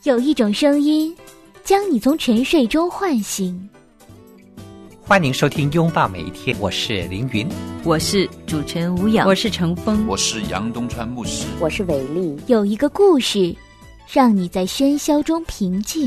有一种声音将你从沉睡中唤醒。 欢迎收听拥抱每一天，我是凌云， 我是主持人吴雅，我是程峰， 我是杨东川牧师， 我是伟丽。 有一个故事让你在喧嚣中平静。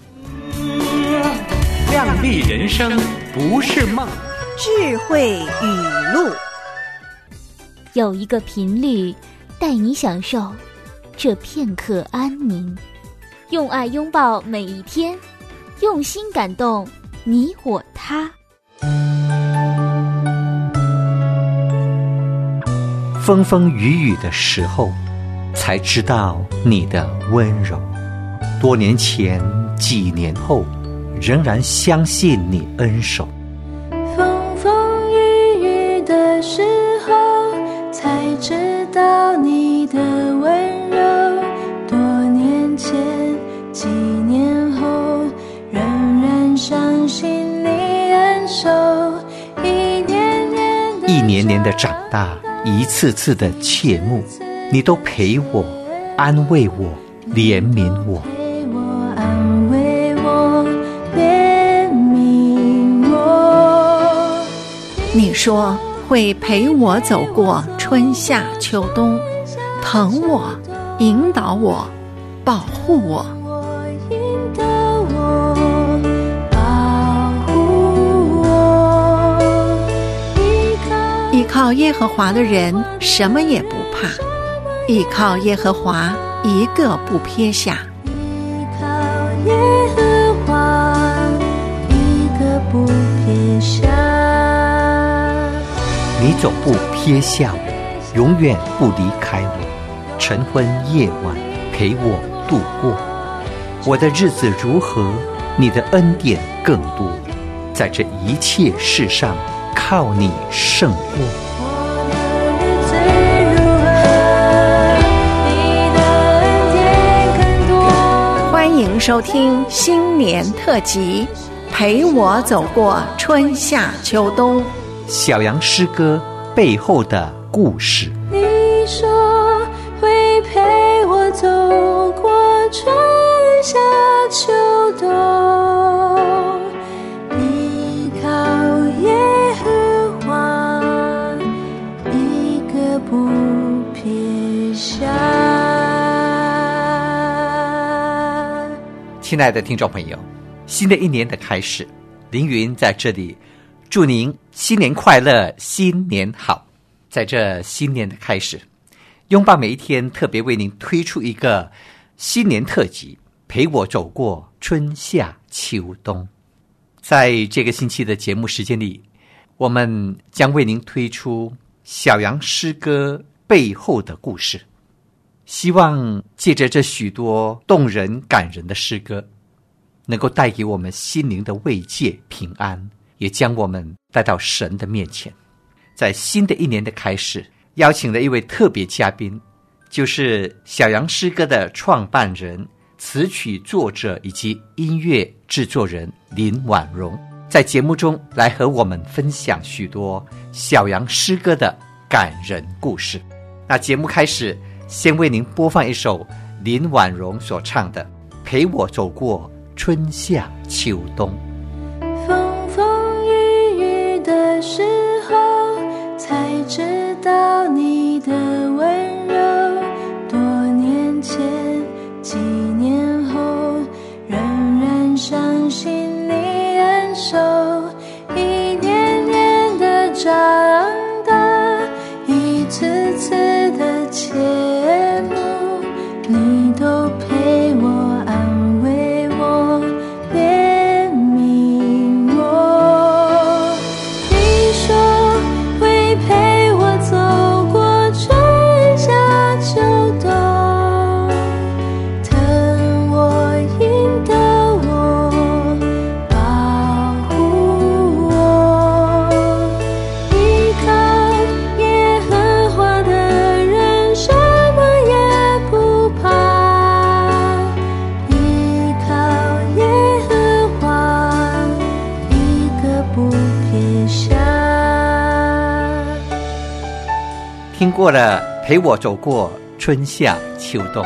亮丽人生不是梦， 智慧语录。 有一个频率带你享受这片刻安宁，用爱拥抱每一天，用心感动你我他。 风风雨雨的时候才知道你的温柔，多年前几年后仍然相信你恩手。 风风雨雨的时候才知道你的温柔，多年前几年后仍然相信你恩手，一年年的长大，一次次的切慕，你都陪我安慰我怜悯我， 安慰我怜悯我。 你说会陪我走过春夏秋冬，疼我引导我保护我。依靠耶和华的人什么也不怕，依靠耶和华一个不撇下。 依靠耶和华一个不撇下。 你总不撇下我，永远不离开我，晨昏夜晚陪我度过。我的日子如何，你的恩典更多，在这一切事上靠你胜过。 欢迎收听新年特辑，陪我走过春夏秋冬。 小羊诗歌背后的故事。 你说会陪我走过春夏秋冬，依靠耶和华一个不撇下。 亲爱的听众朋友，新的一年的开始，凌云在这里祝您新年快乐，新年好。在这新年的开始，拥抱每一天特别为您推出一个新年特辑，陪我走过春夏秋冬。在这个星期的节目时间里，我们将为您推出小羊诗歌背后的故事，希望借着这许多动人感人的诗歌，能够带给我们心灵的慰藉平安，也将我们带到神的面前。在新的一年的开始，邀请了一位特别嘉宾，就是小羊诗歌的创办人、词曲作者以及音乐制作人林婉容，在节目中来和我们分享许多小羊诗歌的感人故事。那节目开始，先为您播放一首林婉容所唱的《陪我走过春夏秋冬》。 风风雨雨的时候才知道你的温柔，多年前几年后仍然相信你恩手，一年年的长大，一次次的切慕，你都陪我安慰我怜悯我。你说会陪我走过春夏秋冬，疼我引导我保护我，依靠耶和华的人什么也不怕，依靠耶和华一个不撇下。 听过了陪我走过春夏秋冬，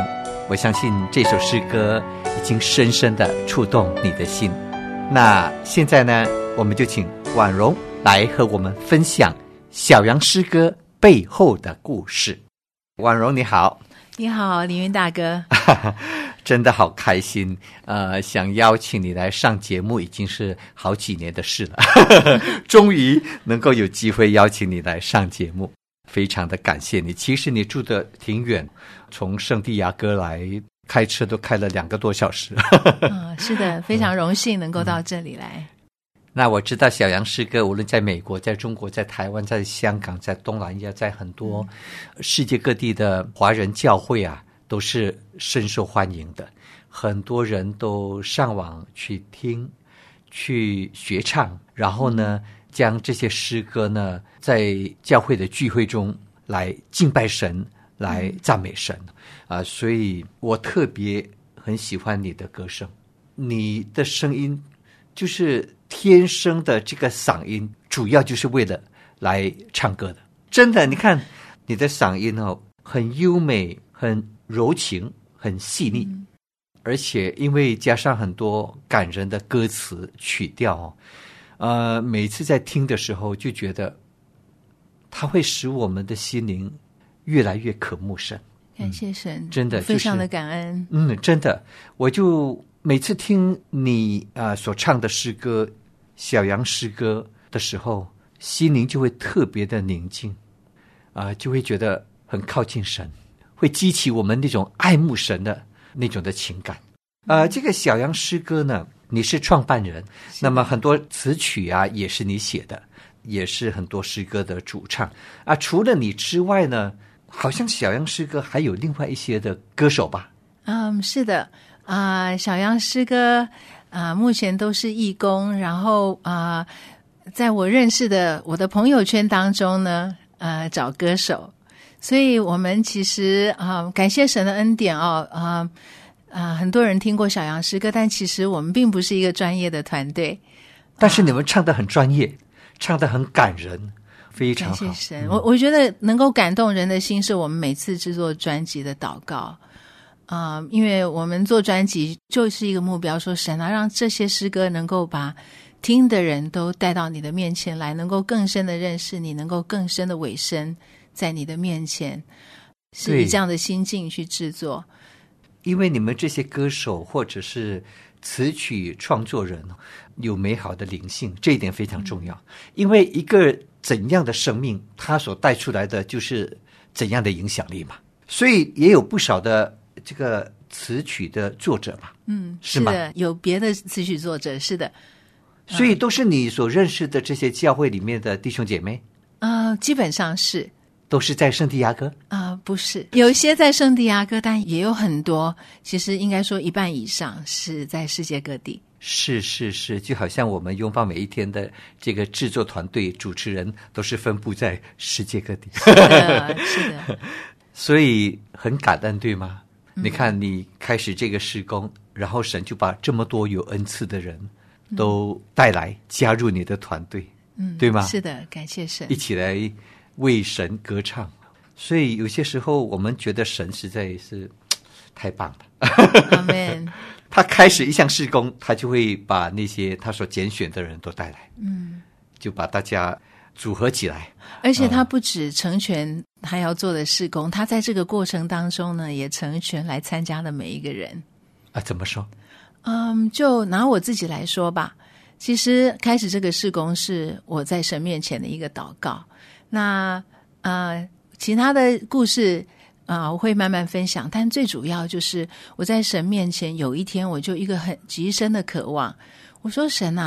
我相信这首诗歌已经深深地触动你的心。那现在呢，我们就请婉容来和我们分享小羊诗歌背后的故事。婉容你好。 你好，凌云大哥。 真的好开心，想邀请你来上节目已经是好几年的事了，终于能够有机会邀请你来上节目，非常的感谢你。其实你住的挺远，从圣地亚哥来开车都开了2个多小时。 是的，非常荣幸能够到这里来。 那我知道小羊诗歌无论在美国、在中国、在台湾、在香港、在东南亚、在很多世界各地的华人教会啊，都是深受欢迎的，很多人都上网去听、去学唱，然后呢，将这些诗歌呢，在教会的聚会中来敬拜神、来赞美神所以我特别很喜欢你的歌声，你的声音就是天生的这个嗓音，主要就是为了来唱歌的。真的，你看你的嗓音很优美、很柔情、很细腻，而且因为加上很多感人的歌词曲调每次在听的时候就觉得它会使我们的心灵越来越渴慕神。 感谢神， 真的、 非常的感恩。 真的，我就每次听你所唱的诗歌、小羊诗歌的时候，心灵就会特别的宁静就会觉得很靠近神，会激起我们那种爱慕神的那种的情感。这个小羊诗歌呢，你是创办人，那么很多词曲也是你写的，也是很多诗歌的主唱除了你之外呢，好像小羊诗歌还有另外一些的歌手吧？ 是的小羊诗歌目前都是义工，然后在我认识的我的朋友圈当中呢找歌手，所以我们其实感谢神的恩典很多人听过小羊诗歌，但其实我们并不是一个专业的团队， 但是你们唱得很专业，唱得很感人，非常好。 感谢神。我觉得能够感动人的心是我们每次制作专辑的祷告因为我们做专辑就是一个目标，说神让这些诗歌能够把听的人都带到你的面前来，能够更深的认识你，能够更深的委身在你的面前，是以这样的心境去制作。 因为你们这些歌手或者是词曲创作人有美好的灵性，这一点非常重要。因为一个怎样的生命，它所带出来的就是怎样的影响力嘛。所以也有不少的这个词曲的作者吧？是吗？ 是的，有别的词曲作者，是的。 所以都是你所认识的这些教会里面的弟兄姐妹？ 基本上是。 都是在圣地亚哥？ 不是，有一些在圣地亚哥，但也有很多，其实应该说1半以上是在世界各地。 是，就好像我们拥抱每一天的这个制作团队、主持人都是分布在世界各地。 是的。 所以很感恩，对吗？你看，你开始这个事工，然后神就把这么多有恩赐的人都带来加入你的团队，对吗？ 是的，感谢神， 一起来为神歌唱。所以有些时候我们觉得神实在是太棒了。 Amen。 他开始一项事工，他就会把那些他所拣选的人都带来，就把大家组合起来。 而且他不止成全他要做的事工，他在这个过程当中呢，也成全来参加的每一个人。 怎么说？ 就拿我自己来说吧，其实开始这个事工是我在神面前的一个祷告。那其他的故事我会慢慢分享，但最主要就是我在神面前有一天我就一个很极深的渴望，我说神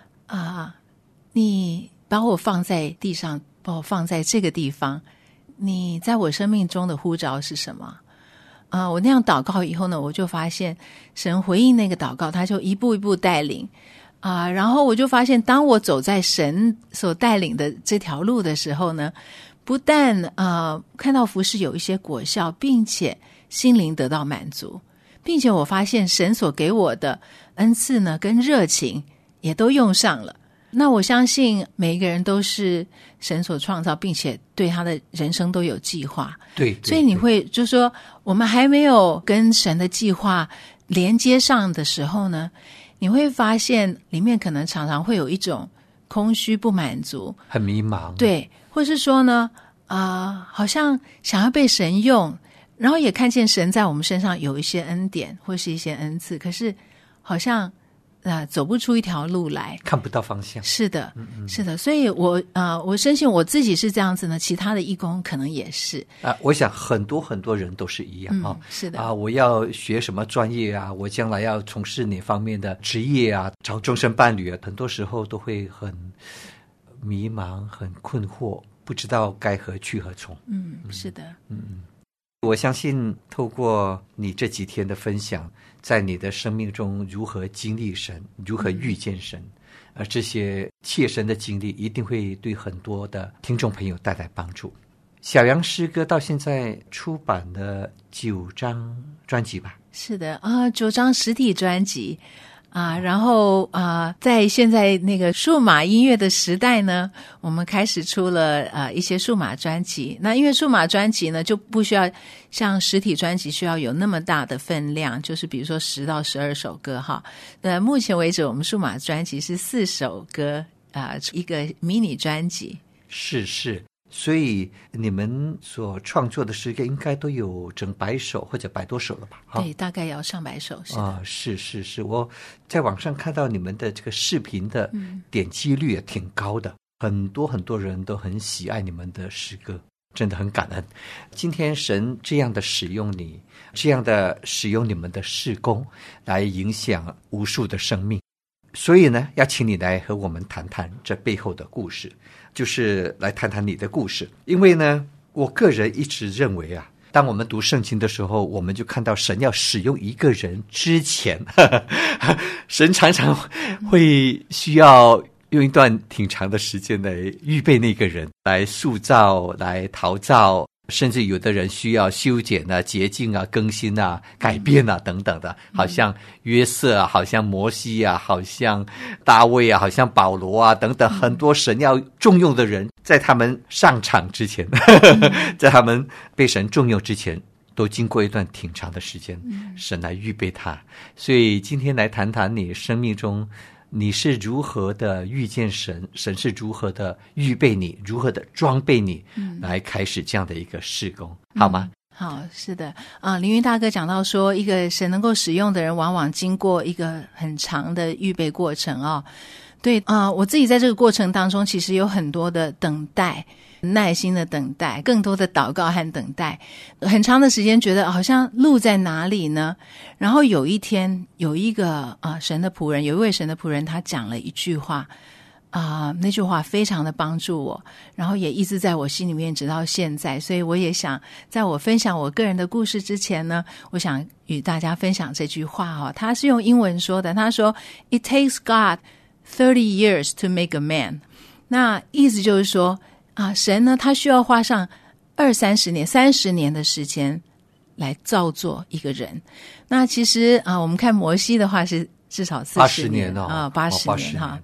你把我放在地上，把我放在这个地方，你在我生命中的呼召是什么？我那样祷告以后呢，我就发现神回应那个祷告，他就一步一步带领然后我就发现当我走在神所带领的这条路的时候呢，不但看到服事有一些果效，并且心灵得到满足，并且我发现神所给我的恩赐呢跟热情也都用上了那我相信每一个人都是神所创造，并且对他的人生都有计划。 对， 所以你会就说我们还没有跟神的计划连接上的时候呢，你会发现里面可能常常会有一种空虚不满足， 很迷茫。 对，或是说呢好像想要被神用，然后也看见神在我们身上有一些恩典或是一些恩赐，可是好像走不出一条路来， 看不到方向。 是的，是的，所以我深信我自己是这样子呢，其他的义工可能也是我想很多很多人都是一样是的我要学什么专业啊，我将来要从事哪方面的职业啊，找终身伴侣啊，很多时候都会很迷茫，很困惑，不知道该何去何从。 是的， 我相信透过你这几天的分享，在你的生命中如何经历神，如何遇见神，这些切身的经历一定会对很多的听众朋友带来帮助。小杨诗歌到现在出版了9张专辑吧？ 是的9张实体专辑然后在现在那个数码音乐的时代呢，我们开始出了一些数码专辑。那因为数码专辑呢就不需要像实体专辑需要有那么大的分量，就是比如说10到12首歌哈。目前为止我们数码专辑是4首歌一个迷你专辑。 是，所以你们所创作的诗歌应该都有整100首或者100多首了吧？ 对，大概要上100首。 是，我在网上看到你们的这个视频的点击率也挺高的，很多人都很喜爱你们的诗歌，真的很感恩。今天神这样的使用你，这样的使用你们的事工来影响无数的生命，所以呢要请你来和我们谈谈这背后的故事，就是来谈谈你的故事。因为呢我个人一直认为当我们读圣经的时候，我们就看到神要使用一个人之前神常常会需要用一段挺长的时间来预备那个人，来塑造，来陶造，甚至有的人需要修剪洁净更新改变等等的，好像约瑟好像摩西好像大卫好像保罗等等，很多神要重用的人，在他们上场之前在他们被神重用之前，都经过一段挺长的时间，神来预备他。所以今天来谈谈你生命中你是如何的遇见神，神是如何的预备你，如何的装备你，来开始这样的一个事工，好吗？ 好，是的凌云大哥讲到说，一个神能够使用的人往往经过一个很长的预备过程对我自己在这个过程当中其实有很多的等待，耐心的等待，更多的祷告和等待，很长的时间觉得好像路在哪里呢？然后有一天有一个神的仆人，有一位神的仆人，他讲了一句话那句话非常的帮助我，然后也一直在我心里面直到现在。所以我也想在我分享我个人的故事之前呢，我想与大家分享这句话他是用英文说的，他说 It takes God 30 years to make a man。 那意思就是说神呢他需要花上20-30年30年的时间来造作一个人。那其实我们看摩西的话是至少40年80年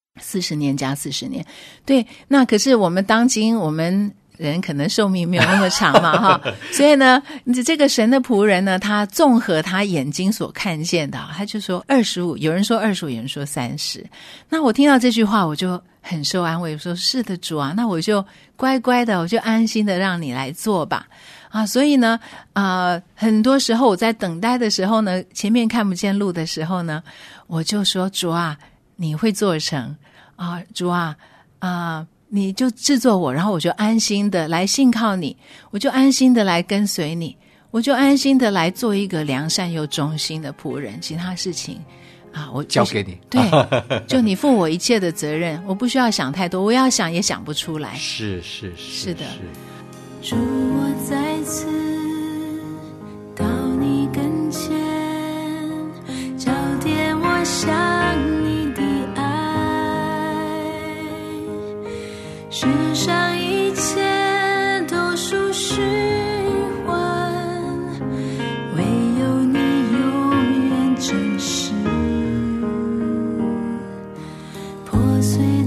40年加40年。对，那可是我们当今我们人可能寿命没有那么长嘛所以呢这个神的仆人呢，他综合他眼睛所看见的，他就说25，有人说25，有人说30。那我听到这句话我就很受安慰，我说是的主那我就乖乖的，我就安心的让你来做吧所以呢很多时候我在等待的时候呢，前面看不见路的时候呢，我就说主你会做成主你就制作我，然后我就安心的来信靠你，我就安心的来跟随你，我就安心的来做一个良善又忠心的仆人，其他事情我交给你。 对就你负我一切的责任，我不需要想太多，我要想也想不出来。 是的。 主，我再次到你跟前，交点我想你的爱，世上一切都属虚幻，唯有你永远真实。破碎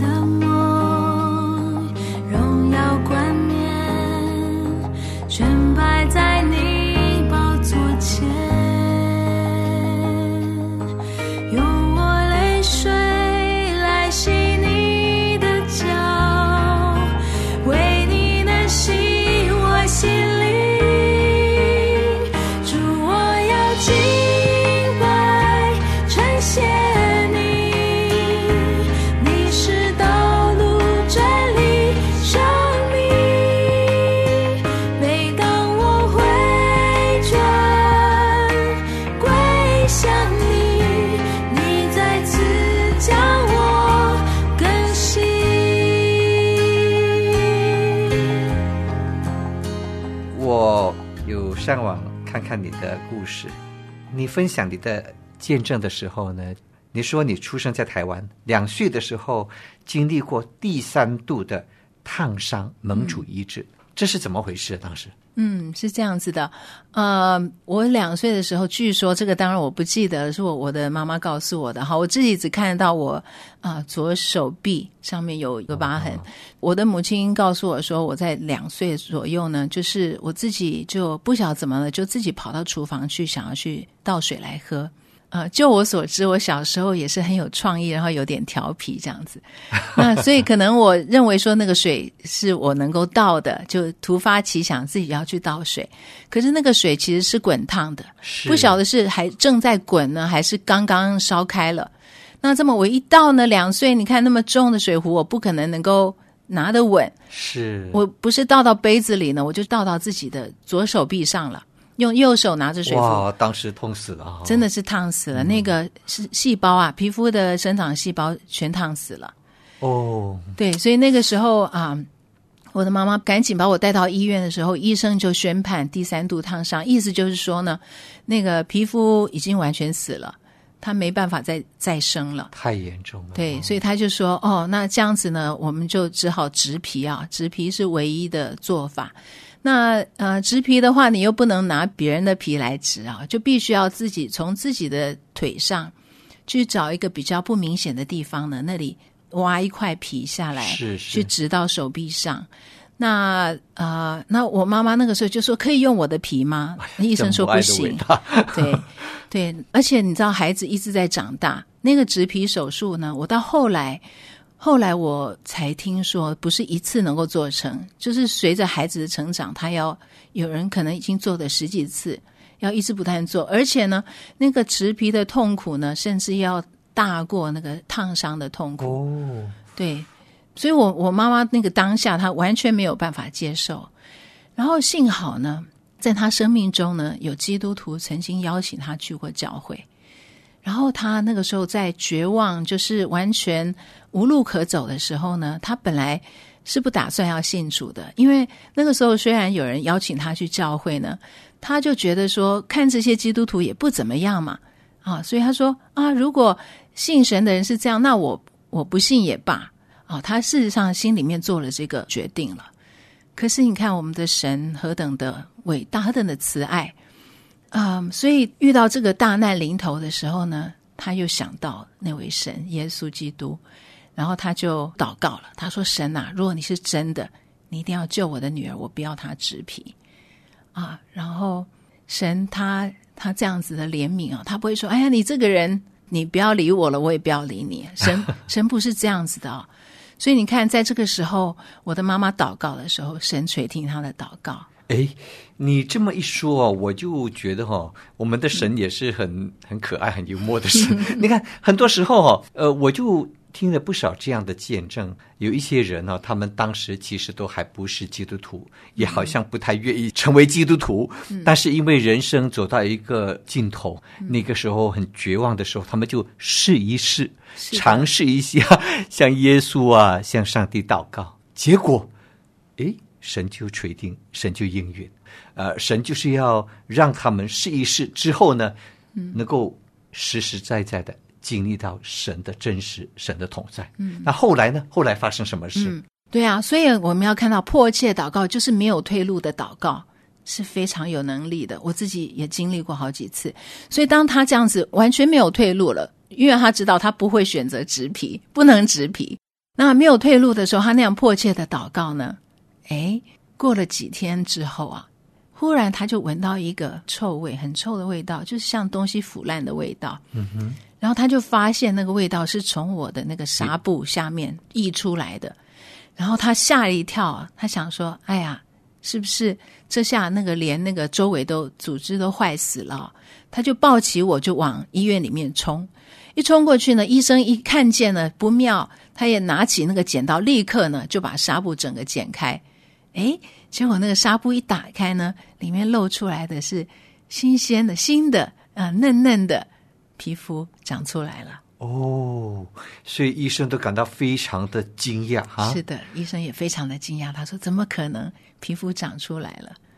上网看看你的故事，你分享你的见证的时候呢，你说你出生在台湾，2岁的时候经历过第3度的烫伤蒙主医治，这是怎么回事？当时是这样子的，我2岁的时候，据说这个当然我不记得，是我的妈妈告诉我的。好，我自己只看到我左手臂上面有一个疤痕。我的母亲告诉我说，我在2岁左右呢，就是我自己就不晓得怎么了，就自己跑到厨房去，想要去倒水来喝。就我所知，我小时候也是很有创意，然后有点调皮这样子。那所以可能我认为说那个水是我能够倒的，就突发奇想自己要去倒水。可是那个水其实是滚烫的，不晓得是还正在滚呢，还是刚刚烧开了。那这么我一倒呢，2岁，你看那么重的水壶，我不可能能够拿得稳。是，我不是倒到杯子里呢，我就倒到自己的左手臂上了。用右手拿着水壶， 哇，当时痛死了， 真的是烫死了。那个是细胞啊，皮肤的生长细胞全烫死了。对，所以那个时候我的妈妈赶紧把我带到医院的时候，医生就宣判第3度烫伤，意思就是说呢，那个皮肤已经完全死了，它没办法再生了， 太严重了。 对，所以他就说，那这样子呢，我们就只好植皮啊，植皮是唯一的做法。那植皮的话，你又不能拿别人的皮来植啊，就必须要自己从自己的腿上去找一个比较不明显的地方呢，那里挖一块皮下来，去植到手臂上。那我妈妈那个时候就说，可以用我的皮吗？医生说不行。对，而且你知道孩子一直在长大，那个植皮手术呢，我到后来我才听说不是一次能够做成，就是随着孩子的成长，他要有人可能已经做了10几次，要一直不断做，而且呢那个植皮的痛苦呢甚至要大过那个烫伤的痛苦。对，所以我妈妈那个当下她完全没有办法接受。然后幸好呢在她生命中呢有基督徒曾经邀请她去过教会，然后他那个时候在绝望，就是完全无路可走的时候呢，他本来是不打算要信主的，因为那个时候虽然有人邀请他去教会呢，他就觉得说看这些基督徒也不怎么样嘛，所以他说如果信神的人是这样，那我不信也罢，他事实上心里面做了这个决定了。可是你看我们的神何等的伟大，何等的慈爱。所以遇到这个大难临头的时候呢，他又想到那位神耶稣基督，然后他就祷告了。他说，神啊，如果你是真的，你一定要救我的女儿，我不要她植皮然后神他这样子的怜悯他不会说，哎呀，你这个人你不要理我了，我也不要理你。神不是这样子的所以你看在这个时候我的妈妈祷告的时候，神垂听她的祷告。 你这么一说我就觉得我们的神也是很可爱很幽默的神。你看很多时候我就听了不少这样的见证，有一些人他们当时其实都还不是基督徒，也好像不太愿意成为基督徒，但是因为人生走到一个尽头，那个时候很绝望的时候，他们就试一试，尝试一下向耶稣向上帝祷告，结果神就垂听，神就应允。神就是要让他们试一试之后呢，能够实实在在的经历到神的真实，神的同在。那后来呢？后来发生什么事？ 对啊，所以我们要看到迫切祷告就是没有退路的祷告，是非常有能力的。我自己也经历过好几次。所以当他这样子完全没有退路了，因为他知道他不会选择植皮，不能植皮，那没有退路的时候，他那样迫切的祷告呢，过了几天之后忽然他就闻到一个臭味，很臭的味道，就是像东西腐烂的味道。然后他就发现那个味道是从我的那个纱布下面溢出来的。然后他吓了一跳，他想说，哎呀，是不是这下那个连那个周围都组织都坏死了。他就抱起我就往医院里面冲，一冲过去呢，医生一看见呢不妙，他也拿起那个剪刀，立刻呢就把纱布整个剪开。结果那个纱布一打开呢，里面露出来的是新鲜的新的嫩嫩的皮肤长出来了。 所以医生都感到非常的惊讶。 是的，医生也非常的惊讶，他说怎么可能皮肤长出来了。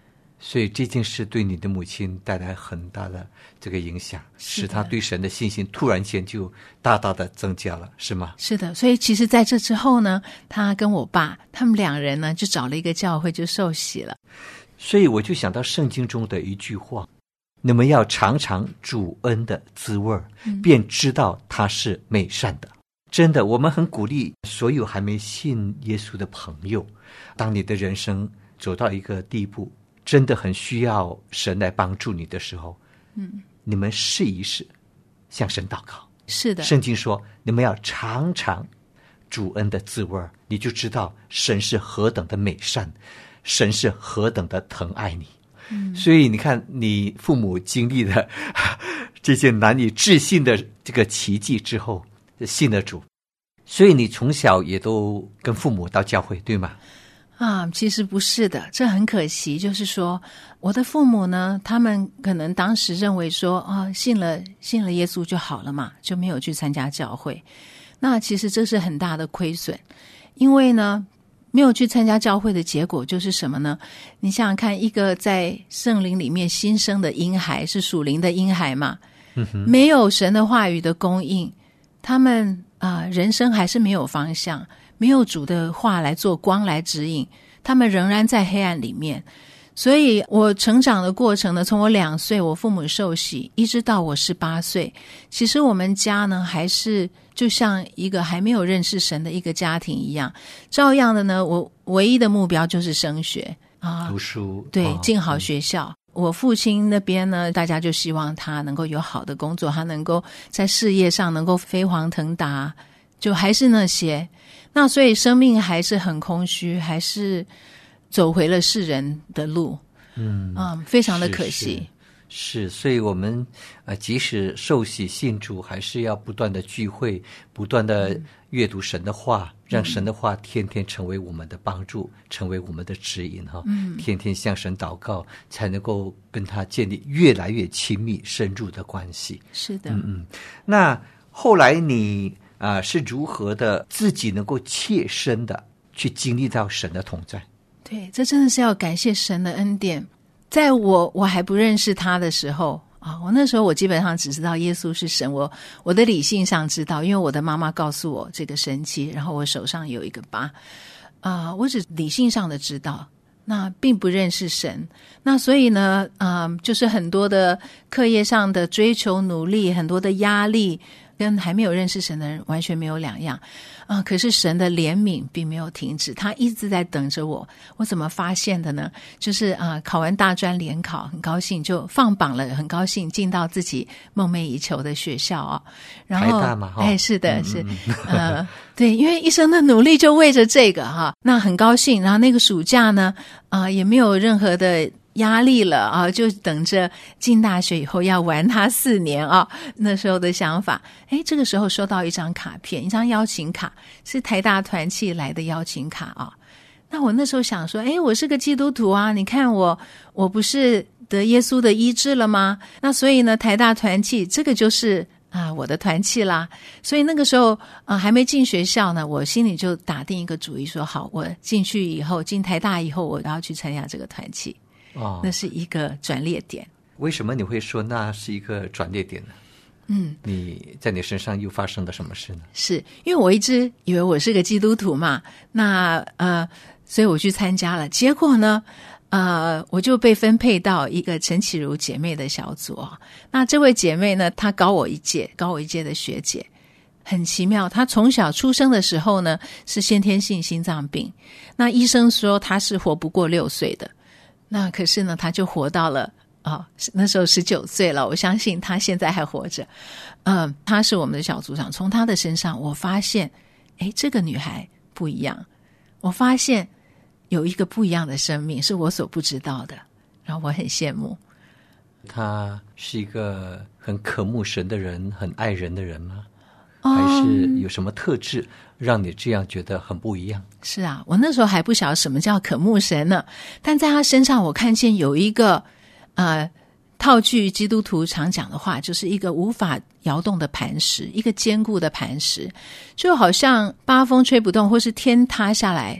所以这件事对你的母亲带来很大的这个影响，使她对神的信心突然间就大大的增加了，是吗？ 是的，所以其实在这之后呢，他跟我爸他们两人呢就找了一个教会就受洗了。 所以我就想到圣经中的一句话，你们要尝尝主恩的滋味，便知道他是美善的。真的，我们很鼓励所有还没信耶稣的朋友，当你的人生走到一个地步，真的很需要神来帮助你的时候，你们试一试向神祷告。 是的， 圣经说你们要尝尝主恩的滋味，你就知道神是何等的美善，神是何等的疼爱你。所以你看，你父母经历了这件难以置信的这个奇迹之后，信了主，所以你从小也都跟父母到教会，对吗？ 其实不是的，这很可惜。就是说，我的父母呢，他们可能当时认为说，信了耶稣就好了嘛，就没有去参加教会。那其实这是很大的亏损，因为呢，没有去参加教会的结果就是什么呢？你想想看，一个在圣灵里面新生的婴孩，是属灵的婴孩嘛，没有神的话语的供应，他们人生还是没有方向，没有主的话来做光来指引，他们仍然在黑暗里面。所以我成长的过程呢，从我2岁我父母受洗，一直到我18岁，其实我们家呢还是就像一个还没有认识神的一个家庭一样，照样的呢，我唯一的目标就是升学读书， 对，进好学校。我父亲那边呢，大家就希望他能够有好的工作，他能够在事业上能够飞黄腾达，就还是那些。那所以生命还是很空虚，还是走回了世人的路，非常的可惜。 是，所以我们即使受洗信主，还是要不断的聚会，不断的阅读神的话，让神的话天天成为我们的帮助，成为我们的指引天天向神祷告，才能够跟他建立越来越亲密深入的关系。 是的， 那后来你是如何的自己能够切身的去经历到神的同在？ 对，这真的是要感谢神的恩典。在我还不认识他的时候我那时候我基本上只知道耶稣是神，我的理性上知道，因为我的妈妈告诉我这个神迹，然后我手上有一个疤我只理性上的知道，那并不认识神。那所以呢就是很多的课业上的追求努力，很多的压力，跟还没有认识神的人完全没有两样可是神的怜悯并没有停止，他一直在等着我。我怎么发现的呢？就是考完大专联考很高兴，就放榜了，很高兴进到自己梦寐以求的学校然后台大嘛是的，是对，因为一生的努力就为着这个那很高兴。然后那个暑假呢也没有任何的压力了就等着进大学以后要玩它4年那时候的想法。这个时候收到一张卡片，一张邀请卡，是台大团契来的邀请卡那我那时候想说我是个基督徒你看我不是得耶稣的医治了吗？那所以呢台大团契这个就是我的团契啦。所以那个时候还没进学校呢，我心里就打定一个主意说，好，我进去以后，进台大以后，我要去参加这个团契那是一个转捩点。 为什么你会说那是一个转捩点呢？你在你身上又发生了什么事呢？ 是因为我一直以为我是个基督徒嘛，那所以我去参加了。结果呢我就被分配到一个陈启如姐妹的小组那这位姐妹呢，她高我一届的学姐，很奇妙。她从小出生的时候呢是先天性心脏病，那医生说她是活不过6岁的。那可是呢她就活到了那时候19岁了，我相信她现在还活着。她是我们的小组长，从她的身上我发现这个女孩不一样，我发现有一个不一样的生命是我所不知道的，然后我很羡慕。 她是一个很渴慕神的人，很爱人的人吗？还是有什么特质让你这样觉得很不一样？ 是我那时候还不晓得什么叫渴慕神呢，但在他身上我看见有一个套句基督徒常讲的话，就是一个无法摇动的磐石，一个坚固的磐石，就好像8风吹不动或是天塌下来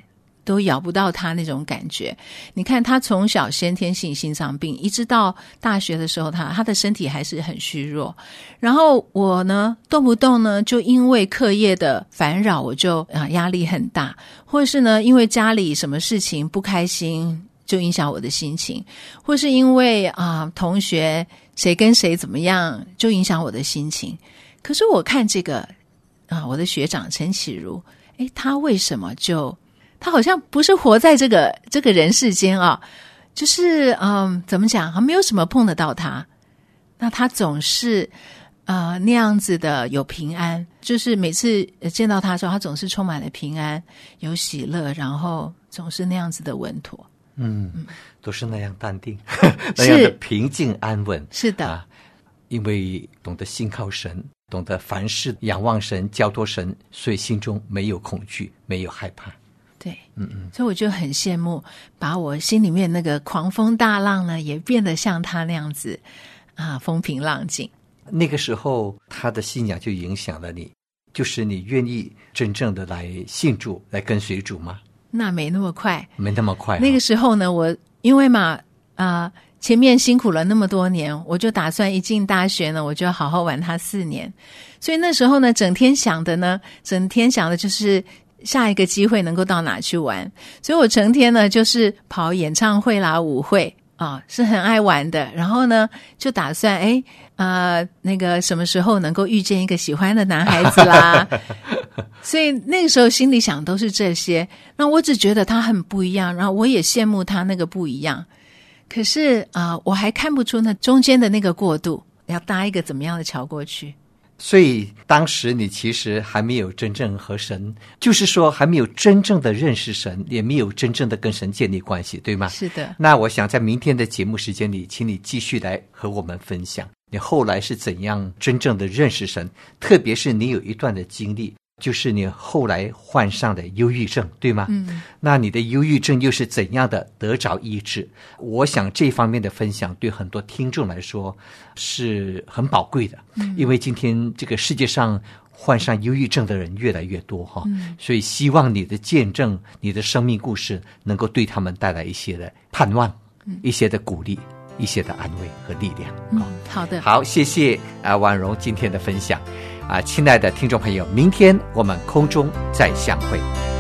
都咬不到他那种感觉。你看他从小先天性心脏病，一直到大学的时候他的身体还是很虚弱。然后我呢动不动呢就因为课业的烦扰我就压力很大，或是呢因为家里什么事情不开心就影响我的心情，或是因为同学谁跟谁怎么样就影响我的心情。可是我看这个我的学长陈启如，他为什么他好像不是活在这个人世间就是怎么讲，没有什么碰得到他，那他总是那样子的有平安，就是每次见到他的时候他总是充满了平安有喜乐，然后总是那样子的稳妥， 都是那样淡定那样的平静安稳。 是的， 因为懂得信靠神，懂得凡事仰望神交托神，所以心中没有恐惧没有害怕。 对，所以我就很羡慕，把我心里面那个狂风大浪呢也变得像他那样子风平浪静。 那个时候他的信仰就影响了你，就是你愿意真正的来信主来跟随主吗？ 那没那么快， 没那么快。 那个时候呢，我因为前面辛苦了那么多年，我就打算一进大学呢我就要好好玩它4年。所以那时候呢整天想的就是下一个机会能够到哪去玩。所以我成天呢就是跑演唱会啦舞会是很爱玩的。然后呢就打算那个什么时候能够遇见一个喜欢的男孩子啦所以那个时候心里想都是这些。那我只觉得他很不一样，然后我也羡慕他那个不一样。可是我还看不出那中间的那个过渡要搭一个怎么样的桥过去。 所以当时你其实还没有真正和神，就是说还没有真正的认识神，也没有真正的跟神建立关系，对吗？ 是的。 那我想在明天的节目时间里，请你继续来和我们分享你后来是怎样真正的认识神，特别是你有一段的经历，就是你后来患上的忧郁症，对吗？那你的忧郁症又是怎样的得着医治？我想这方面的分享对很多听众来说是很宝贵的，因为今天这个世界上患上忧郁症的人越来越多所以希望你的见证，你的生命故事能够对他们带来一些的盼望，一些的鼓励，一些的安慰和力量。 好的， 好，谢谢婉容今天的分享亲爱的听众朋友，明天我们空中再相会。